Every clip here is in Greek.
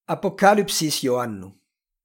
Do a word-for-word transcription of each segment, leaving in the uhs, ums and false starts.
Αποκάλυψης Ιωάννου.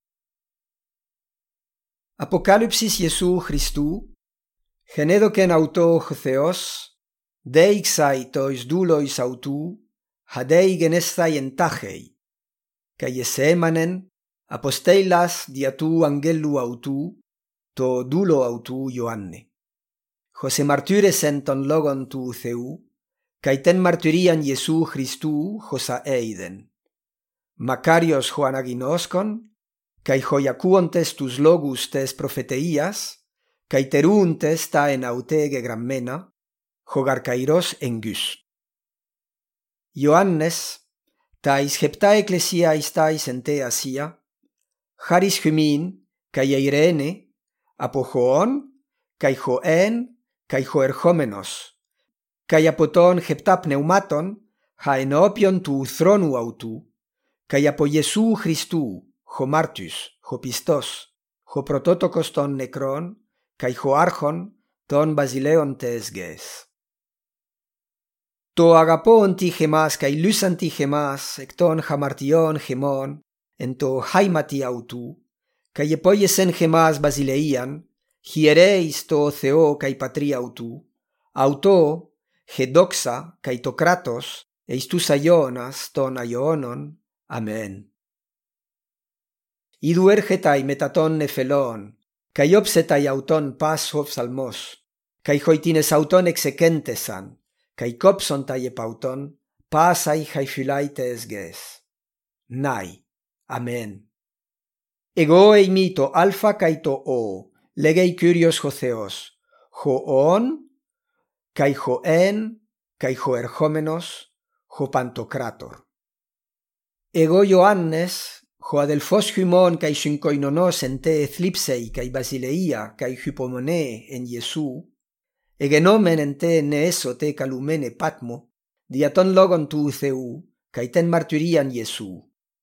Αποκάλυψης Ιησού Χριστού, γενέδοκεν αυτό ο Θεός, δέηξαι το εις δούλοις αυτού, χαδέη γενέσθαι εν τάχεϊ, και εσέμανεν αποστέλλας δια του αγγέλου αυτού, το δούλο αυτού Ιωάννη. Χος εμαρτύρεσεν των λόγων του Θεού, και τεν μαρτυρίαν Ιησού Χριστού χος αέιδεν. Μακάριος χω αναγινώσκον, καί χω ιακούοντες τους λόγους τες προφετείας, καί τερούντες τα εν αυτέ γεγραμμένα, χω γαρκαϊρός εγγύς. Ιωάννες, τα εις χεπτά εκκλησία εις τα εις εν τε Ασία, χάρις χυμήν, καί εirene, από χωόν, καί χω εν, καί χω ερχόμενος, καί από των χεπτά πνευμάτων, χα ενώπιον του θρόνου αυτού, καί από Ιησού Χριστού, χω μάρτυς, χω πιστός, χω πρωτότοκος των νεκρών, καί χω άρχον των βασιλέων τες γης. Το αγαπώον τι χεμάς, καί λούσαν τι χεμάς, εκ των χαμαρτιών χεμών, εν το χάιματι αυτού, καί επόγεσεν χεμάς βασιλείαν, χιερέης το Θεό καί πατρί αυτού, αυτό, χεδόξα, καί το κράτος, εις τους αγιώνας των αγιώνων. Αμέν. Ιδου έρχεται μετά των νεφελών, καί όψεται αυτών πας ο ψαλμός, καί χοητίνες αυτών εξεκέντεσαν, καί κόψονται επ' αυτών, πάσαι χαί φυλάει τες γης. Νάι. Αμέν. Εγώ ειμι το αλφα καί το ο, λέγει Κύριος ο Θεός, χω ον, καί χω εν, καί χω ερχόμενος, χω παντοκράτορ. Εγώ Ιωάννες, χω αδελφός χυμών καί συγκοινωνός εν τε θλίψεϊ καί βασιλεία καί hypomone εν Ιησού, εγενόμεν εν τε νεέσο τε καλουμένε Πάτμο, δια των λόγων του Θεού, καί τεν μαρτυρίαν Ιησού.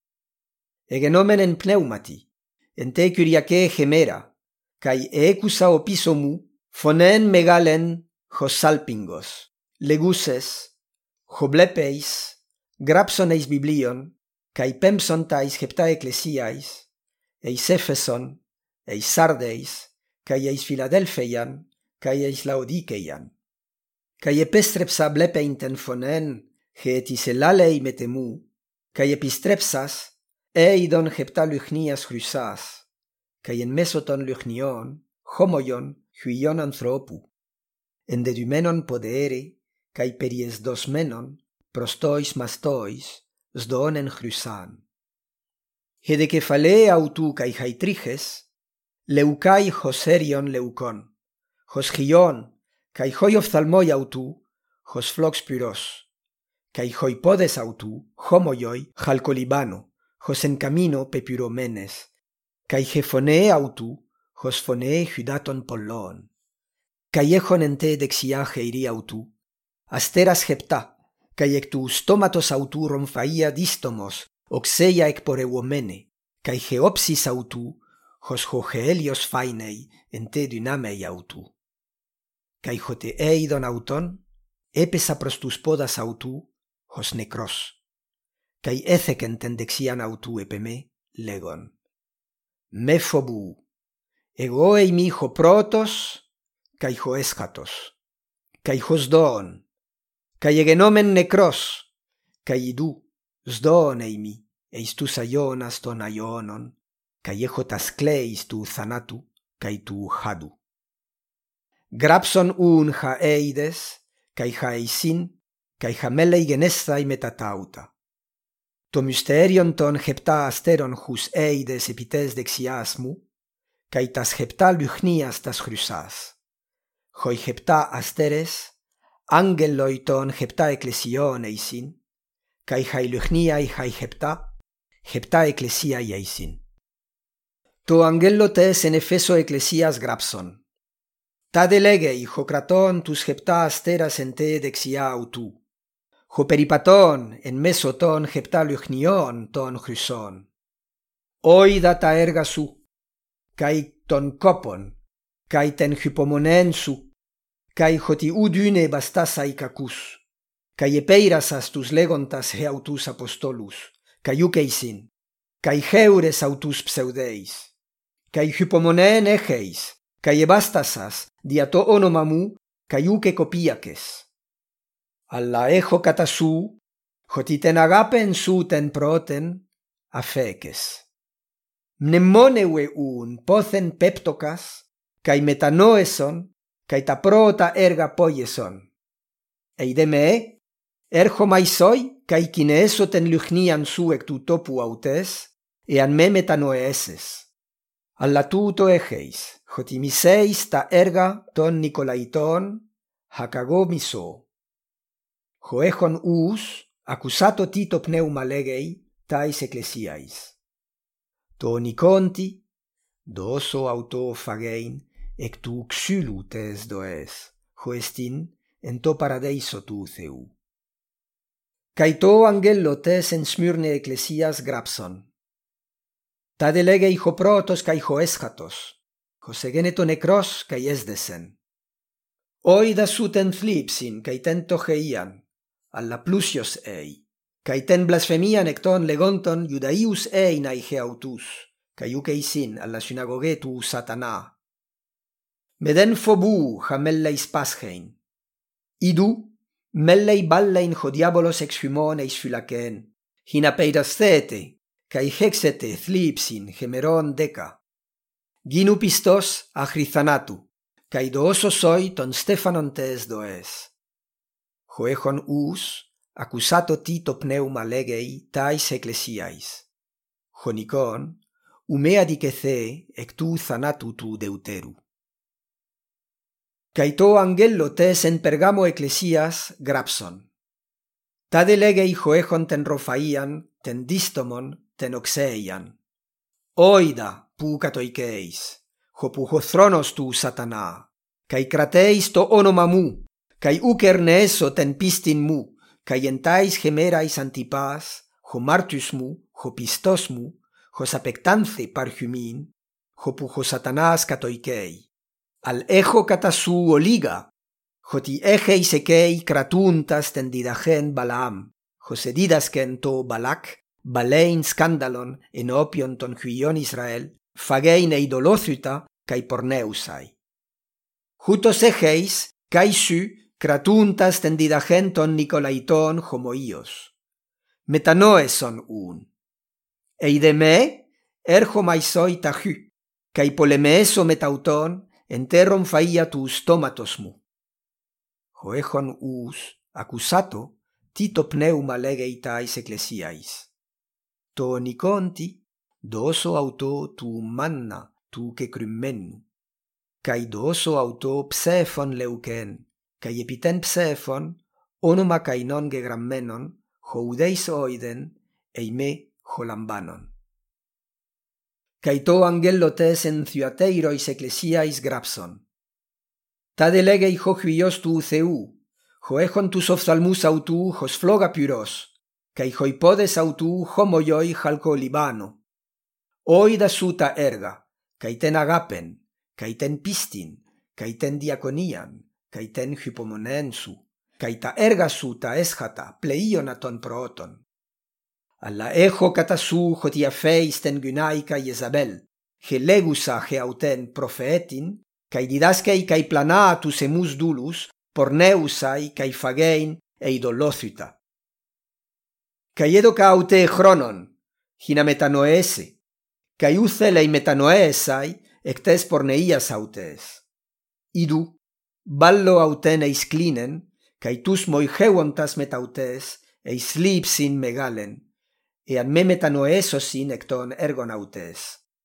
Εγενόμεν εν πνεύματι, εν τε Κυριακέ χεμέρα, καί έκουσα ο πίσω μου, φωνέν μεγάλεν, χω σάλπιγγος, λεγούσες, χω βλέπεις, γράψον εις βιβλίον, καί πέμψον τα εις χεπτά εκκλησίαις, εις Έφεσον, εις Σάρδεις, καί εις Φιλαδέλφειαν, καί εις Λαοδίκαιαν. Καί επέστρεψα βλέπειν τεν φωνέν, χε της ελάλεϊ μετεμού, καί επιστρέψας, έιδον χεπτά λουχνίας χρυσάς, καί εν μέσω των λουχνιών, χόμοιον χουιών ανθρώπου, ενδεδουμένον ποδέρε, καί περιεσδοσμένον, προς τόις μαστόις, σδόν εν χρυσάν. Χεδε κεφαλέ αυτού καί χαϊτρίχες, λεουκάι χος έριον λεουκόν, χος χιόν, καί χοι οφθαλμόι αυτού, χος φλόξ πυρός, καί χοι πόδες αυτού, χόμοιοι χαλκολιμπάνο, χος εν καμίνο πεπυρωμένες, καί χε φωνέ αυτού, χος φωνέ χυδάτων πολλών, καί έχον εν τε δεξιά χειρή αυτού, αστέρας χεπτά, καί εκ του στόματος αυτού ρομφαΐα δίστομος, οξέια εκπορευομένε, καί χε όψης αυτού, χος χω χεέλιος φάινεϊ εν τε δυνάμεϊ αυτού. Καί χω τε έιδον αυτών, έπεσα προς τους πόδας αυτού, χος νεκρός. Καί έθεκεν τεν δεξιάν αυτού επ' εμέ, λέγον. Με φοβού, εγώ ειμι χω πρώτος, καί χω έσχατος, καί χω σδόν, καί εγενόμεν νεκρός, καί ιδού, σδόν ειμι, εις τους αγιώνας των αγιώνων, καί έχω τας κλαίης του θανάτου, καί του χάδου. Γράψον ούν χα έιδες, καί χα εισίν, καί χα μέλεϊ γενέσθαι μετά τάουτα. Το μυστέριον των χεπτά αστέρων χους έιδες επί τες δεξιάς μου, καί τας χεπτά λουχνίας τας χρυσάς. Χοι χεπτά αστέρες, άγγελοι των χεπτά εκκλησιών εισιν, καί χαι λουχνία χαι χεπτά, χεπτά εκκλησία εισιν. Το αγγέλο τες εν Εφέσο εκκλησίας γράψον. Τάδε λέγει χω κρατών τους χεπτά αστέρας εν τε δεξιά αυτού, χω περιπατών εν μέσω των χεπτά λουχνιών των χρυσών. Όιδα τα έργα σου, καί των κόπων, καί τεν hypomονέν σου, καί χωτι ουδούνε βαστάσαι κακούς, καί επέειρασας τους λέγοντας αυτούς αποστόλους, καί ούκ εισιν, kai heures autus pseudeis, kai hypomoneen egeis, kai ebastasas diato onomamu, kai uke kopiakes. Alla echo katasu, hotiten agapen suten proten, afekes. Mnemonewe un pothen peptokas, kai metanoeson, kai ta prota erga poieson. Eideme, erho maisoi, kai kineso ten luchnian su ectu topu autes, ean me metanoeses. Alla tuto egeis, hotimiseis ta erga ton Nicolaiton, hakago miso. Hoechon us, accusato tito pneuma legei, tais ecclesiais. To Niconti, doso auto fagein, ectu xylutes does, hoestin, en to paradeiso tu theu. Kai to angelo tes en Smyrne ecclesias grapson. Ta delegei ho protos kai ho eschatos, ho segeneto necros kai esdesen. Oida suten thlipsin kai ten tocheian, alla plusios ei, kai ten blasfemian ecton legonton judaius ei nai geautus, kai ukeisin alla synagogetu satana. Meden fobu ha melleis pasgein. Idu, mellei ballein ho diabolos exhumon eis phylakeen, hina peidasthete, kai hexete thlipsin hemeron deca. Ginu pistos achrithanatu, kai dooso soi ton Stephanon tes does. Hoechon us, accusato tito pneuma legei tais ecclesiais. Honikon, umea dicethe ectu thanatu tu deuteru. Kai to angelo tes en Pergamo ecclesias grapson. Ta delegei hoechon ten Rophaian, ten Distomon, ten Oxeian. Oida, pu katoikeis, ho pu ho thronos tu satana, kai krateis to onomamu, kai ukerneeso ten pistin mu, kai entais gemerais antipas, ho martusmu, ho pistosmu, ho sapectance parhumin, ho pu ho satanás katoikei. Al echo katasu oliga, hoti egeis ekei kratuntas ten didagen Balaam, hose didasken to Balak, balein skandalon en opion ton huion Israel, fagein eidolothuta kai porneusai. Hutos egeis, kai su, kratuntas ten didagen ton Nicolaiton homoios. Metanoeson un. Eideme, erho maisoi tahu, kai polemeeso metauton, enterron faia tu stomatosmu. Hoechon us, accusato, tito pneuma legeitais ecclesiais. To Niconti, doso auto tu manna tu que crymmennu. Kai doso auto psephon leuken, kai epiten psephon, onoma kai non gegrammenon, houdeis oiden, eime holambanon. Kai to angelo tes en Thuateirois ecclesiais grapson. Ta delegei ho huios tu theu, ho echon tus ophthalmus autu hos floga pyros, kai hoipodes autu homoioi halko libano. Oida suta erga, kai ten agapen, kai ten pistin, kai ten diakonian, kai ten hypomonensu, kai ta erga suta eschata pleionaton prooton. Alla echo katasu hotia feis ten gynaika Jezabel, he legusa he auten profetin, kai didaskei kai planatu semus dulus, porneusai kai fagein eidolothuta. Kai edoka aute chronon, hina metanoese, kai uthelei metanoesai, ectes porneias autes. Idu, ballo auten eis clinen, kai tus moigeontas metautes, eis lipsin megalen, ean me metanoesosin ecton ergon autes.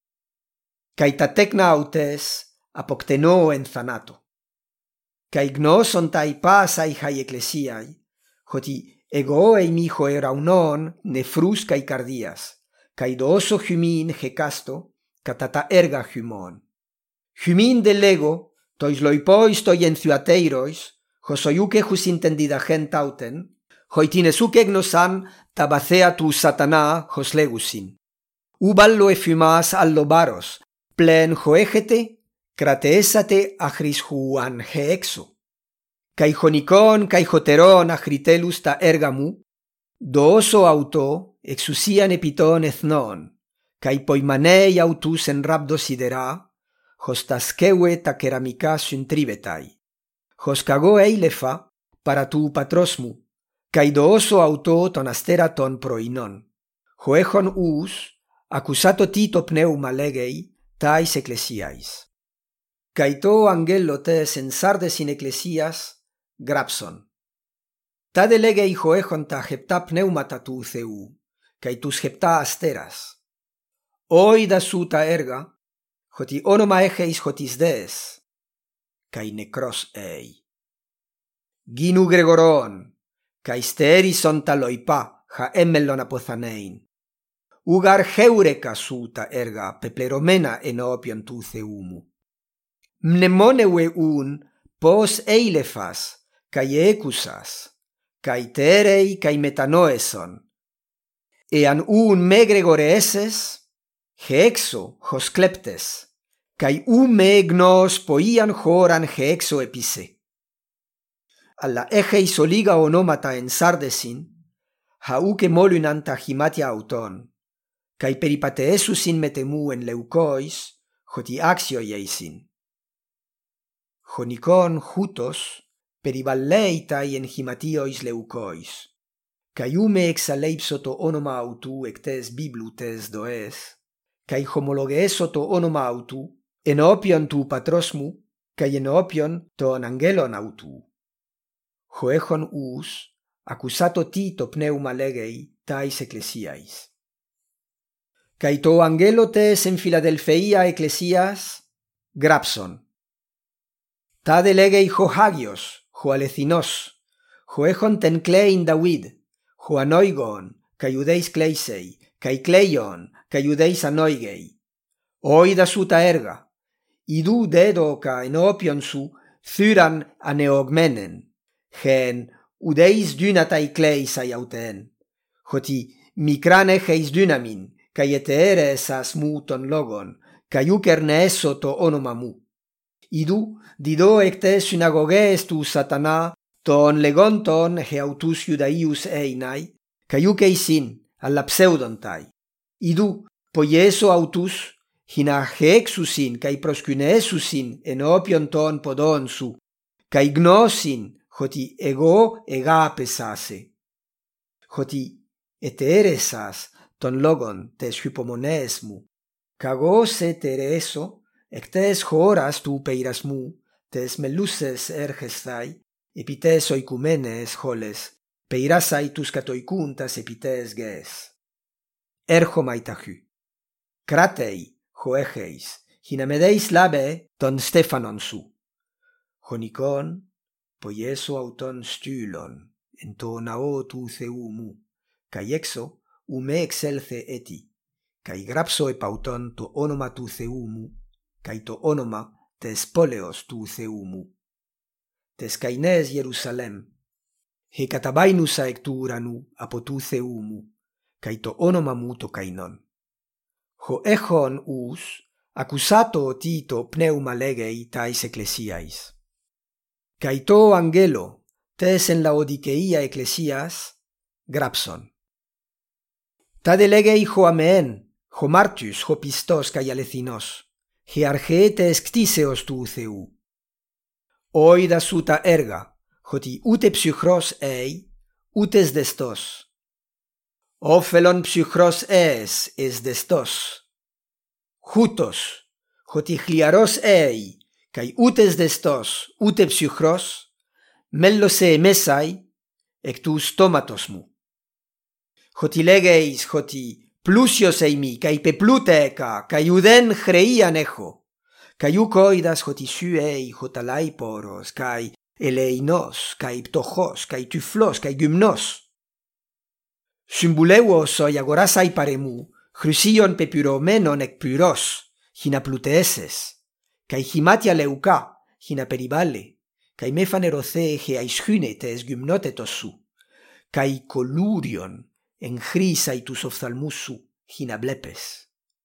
Kai ta tecna autes, apocteno en thanato. Kai gnoson tai pasai hai ecclesiai, hoti ego ei miho eraunon nefrus kai cardias, kai dooso hymin hecasto, katata erga hymon. Hymin de lego, tois loipois toi en Thuateirois, hosoiuke hus intendida gentauten, hoitinesuke gnosan tabacea tu satana hos legusin. Uballo efumas allo baros, plen hoegete, krateesate agris huan heexo. Kai honikon kai hoteron agritelus ta ergamu, dooso auto exusian epiton ethnon, kai poimanei autus en rabdo sidera, hos taskeue ta keramika syntrivetai, hos kago eilefa para tu patrosmu, kai dooso auto ton astera ton proinon, hoechon us, accusato tito pneuma legei, tais ecclesiais. Kai to angelo tes en sardes in ecclesias, grapson. Ta de legei hoechon ta hepta pneumata tu theu, kai tus hepta asteras. Oida suta erga, hoti onoma egeis hotis des, kai necros ei. Ginu gregoron, kai sterison taloipa, ha emmellon apothanein. Ugar heureka suta erga pepleromena enopion tu theumu. Mnemonewe un pos eilefas, kai ecusas, kai terei kai metanoeson. Ean un me gregoreeses, Heexo hos kleptes, kai u me gnos poian horan heexo epise. Alla egeis oliga onomata en sardesin, hauke molunanta himatia auton, kai peripateesusin metemu en leukois, hoti axio ieisin. Honikon hutos, perivalleitai en himatiois leukois, kai u me exaleipsoto onoma autu ectes biblutes does, kai homologeesoto onoma autu, enopion tu patrosmu, kai enopion ton angelon autu. Hoechon us, accusato tito pneuma legei tais ecclesiais. Kai to angelo tes en Philadelphia ecclesias, grapson. Ta de legei ho hagios, ho alecinos, hoechon ten klein David, ho anoigon, kai udeis kleisei, kai kleion, kai udeis anoigei. Oida suta erga, idu dedo ka enopion su, thyran aneogmenen, gen udeis dynatai kleisai auten, hoti mikrane heis dynamin, kai etere esas muton logon, kai ukerne eso to onomamu. Idu dido ecte synagoges tu satana, ton legonton heautus judaius einai, kai ukeisin alla pseudontai. Idu poieso autus, hina hexusin kai proskynesusin enopion ton podonsu, kai gnosin hoti ego egapesase. Hoti eteresas ton logon tes hypomonesmu, kagos etereso, ectes horas tu peirasmu, tes meluses ergestai, epites oikumenes holes, peirasai tus katoikuntas epites ges. Erho maitahu. Kratei, hoegeis, hinamedeis labe ton Stefanon su. Honikon, poieso auton stylon, en to nao tu theumu, kai exo ume excelce eti, kai grapso epauton to onoma tu theumu, kai to onoma tes poleos tu theumu. Tes kaines Jerusalem, he katabainusa ecturanu apo tu theumu, kai to onoma muto kainon. Ho echon us, accusato tito pneuma legei tais ecclesiais. Kai to angelo, tes en Laodikeia ecclesias, grapson. Ta de legei ho amen, ho martius, ho pistos kai alecinos, he argetes ctiseos tu theu. Oida suta erga, hoti ute psychros ei, utes destos. Ophelon psychros es, es destos. Hutos, hoti chliaros ei, kai utes destos, ute psychros, mellose mesai, ectus tomatosmu. Hoti legeis, hoti plusios eimi, kai pepluteca, kai uden chreia necho, kai ucoidas hoti suei, hotalai poros, kai eleinos, kai ptochos, kai tyflos, kai gymnos. Symbuleuos oi agorasai paremu, chrysion pepuromenon ec pyros, hina pluteeses, kai himatia leuka, hina peribale, kai mefanerothe he aishyne tes gymnotetosu, kai colurion, en chrisai tus ophthalmusu, hina blepes.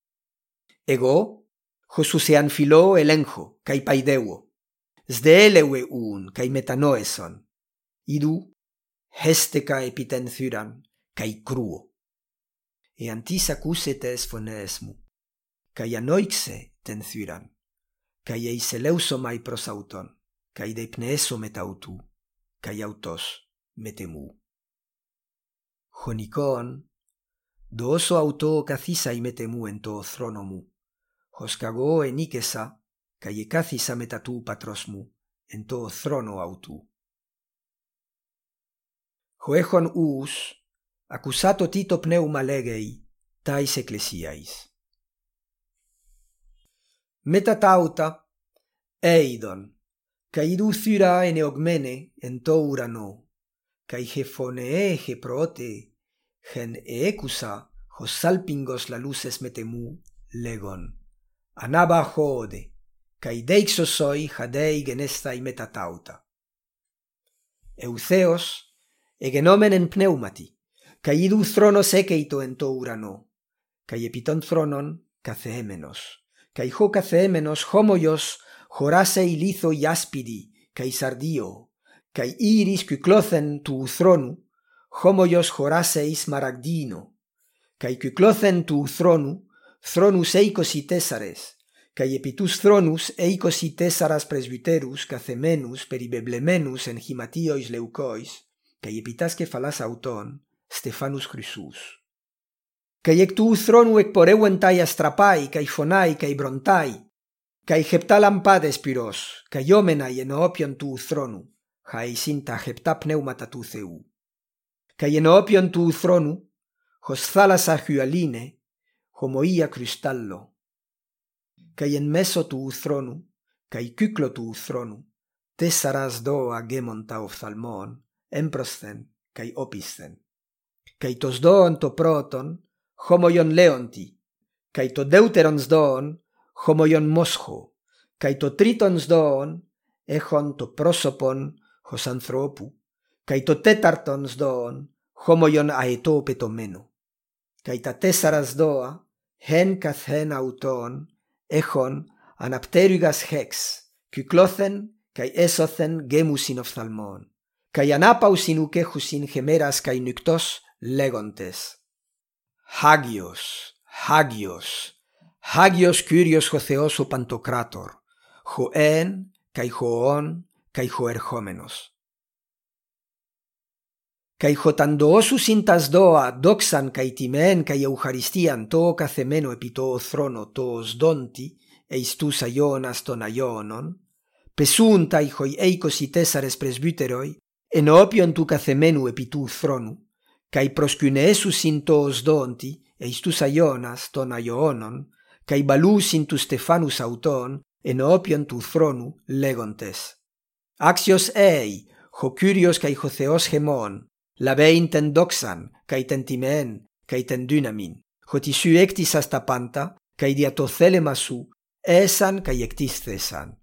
Ego, josusean philo elenjo, kai paideuo, sdeelewe un, kai metanoeson, idu, hesteka epiten thyran, kai cruo. e antis accusetes phones mu, kai anoixe ten thyran, kai eis eleusomai pros auton, kai de pneeso metautu, kai autos metemu. Honikon, dooso auto kathisa metemu en to thronomu, hoskago enikesa, kai ekathisa metatu patrosmu en to throno autu. Hoechon us, accusato tito pneuma legei, tais ecclesiais. Metatauta, eidon, kai idu thyra en eogmene en to urano, kai hefonee he prote, gen eecusa, hos salpingos la luces metemu, legon, anaba jode, kai deixosoi hadei genestai metatauta. Eutheos, egenomen en pneumati, kai idu thronos ekeito en to urano, kai epiton thronon catheemenos, kai ho catheemenos homoios horasei litho iaspidi, kai sardio, kai iris kyklothen tu thronu, homoios horaseis maragdino, kai kyklothen tu thronu, thronus eikos i tesares, kai epitus thronus eikos i tesaras presbyterus cathemenus peribeblemenus en himatiois leucois, kai epitas kefalas auton, Stephanus Chrysus. Kai ectu thronu ecporeuentai astrapai, kai fonai, kai brontai, kai heptalampades pyros, kai omenai enoopion tu thronu, hai sinta hepta pneumata tu theu. Kai enoopion tu thronu, hos thalassa hyaline, homoia crystallo. Kai en meso tu thronu, kai kyklo tu thronu, tessaras doa gemonta ophthalmon, emprosthen, kai opisthen. Kai tos doon to proton, homoion leonti, kai to deuterons doon, homoion moscho, kai to tritons doon, echon to prosopon, hos anthropu, kai to tetartons doon, homoion aeto petomeno. Kai ta tessaras doa, hen kathen auton, echon anapterygas hex, kyklothen, kai esothen gemusin ophthalmon, kai anapausin ukehusin gemeras kai nyktos legontes. Hagios, hagios, hagios kyrios ho theos o pantokrator, ho en, kai hoon, kai ho erhomenos. Kai hotandoosus intas doa, doxan kai timen kai eucharistian to cathemeno epito throno tos donti, eistus aionas ton aionon, pesuntai hoi eikos i tesares presbyteroi, enopion tu cathemenu epitu thronu, kai proskynesus in tos donti, eistus aionas ton aionon, kai balus in tu Stephanus auton, enopion tu thronu legontes. Axios ei, ho kyrios kai ho theos hemon, labein ten doxan, kai ten timen, kai ten dynamin, ho tisu ectis asta panta, kai diatothelemasu, esan kai ectis thesan.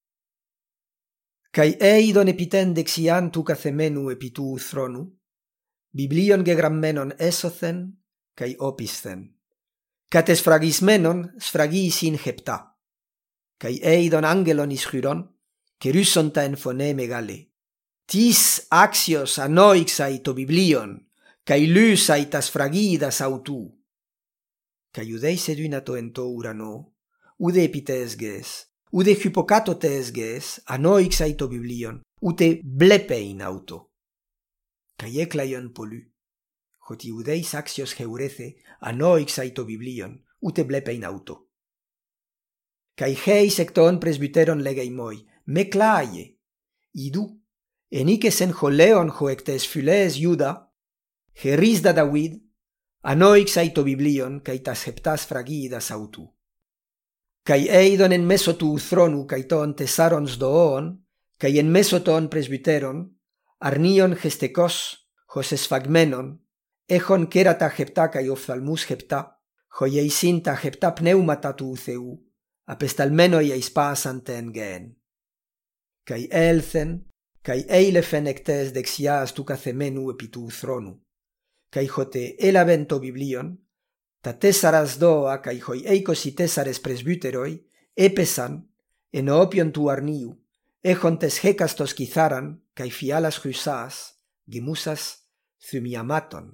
Kai eidon epiten dexian tu cathemenu epitu thronu, biblion gegrammenon esothen, kai opisthen. Cates fragismenon sfragis in hepta, kai eidon angelon ischuron, kerysonta en phone megale. Tis axios anoixai to biblion, kai lysai tas fragidas autu. Kai udeis edunato en to urano, ude epitesges, ude hypokatotesges, anoixai to biblion, ute blepein auto. Kai eclaion polu, hoti udeis axios heurece, anoixai to biblion, ute blepein auto. Kai heis ecton presbyteron legeimoi, me claie, idu, eniques en holeon ho ectes phyles Iuda, heris da David, anoixai to biblion, kai tas heptas fragidas autu. Kai eidon en meso tu thronu kai ton tesarons doon, kai en meso ton presbyteron, arnion gestekos, hos esfagmenon, echon kerata hepta kai ophthalmus hepta, hoieisinta hepta pneumata tu theu, apestalmenoi eispasan ten gen. Kai elthen, kai eilefen ectes dexias tu cathemenu epitu thronu, kai hote elavento biblion, ta tesaras doa kai hoi eikos i tesares presbyteroi, epesan, enoopion tu arniu, echon tes hecastos kizaran, kai fialas chrysas, gemusas thymiamaton,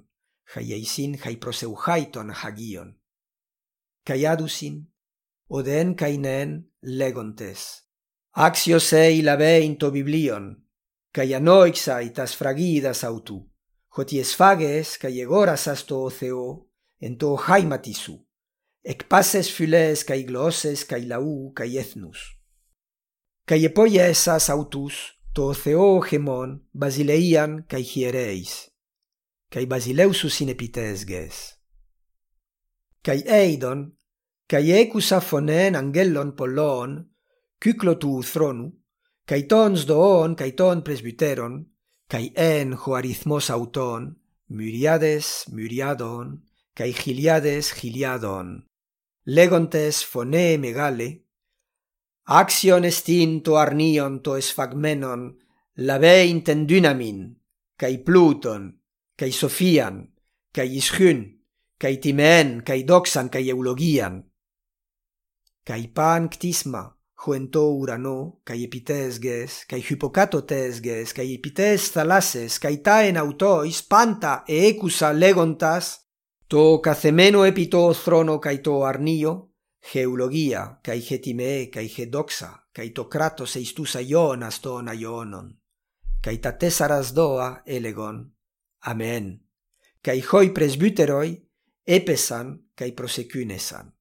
kai eisin kai proseuchaiton hagion. Kai adusin, oden kai nen legontes. Axios ei labein to biblion, kai anoixai tas fragidas autu, hoties fages kai egoras asto otheo, ento haimatisu, ekpases phyles kai gloses kai lau kai ethnus. Kai epoiesas autus, to otheo gemon, basileian kai hiereis, kai basileusus in epitesges. Kai eidon, kai ecusa phonen angelon pollon, kyklotu thronu, kai tons doon kai ton presbyteron, kai en hoarithmos auton, myriades myriadon, kai giliades giliadon, legontes phone megale, axion estin to arnion to esphagmenon, labein ten dynamin, kai pluton, kai sophian, kai ischyn, kai timen, kai doxan, kai eulogian, kai pan ctisma, huento urano, kai epitesges, kai hypocatotesges, kai epites thalases, kai taen autois, panta e ecusa legontas, to cacemeno epito throno kai to arnio, geologia, kai getime, kai gedoxa, kai to kratos eistusa ionas ton aionon, kai ta tesaras doa elegon. Amen. Kai hoi presbyteroi, epesan, kai prosecunesan.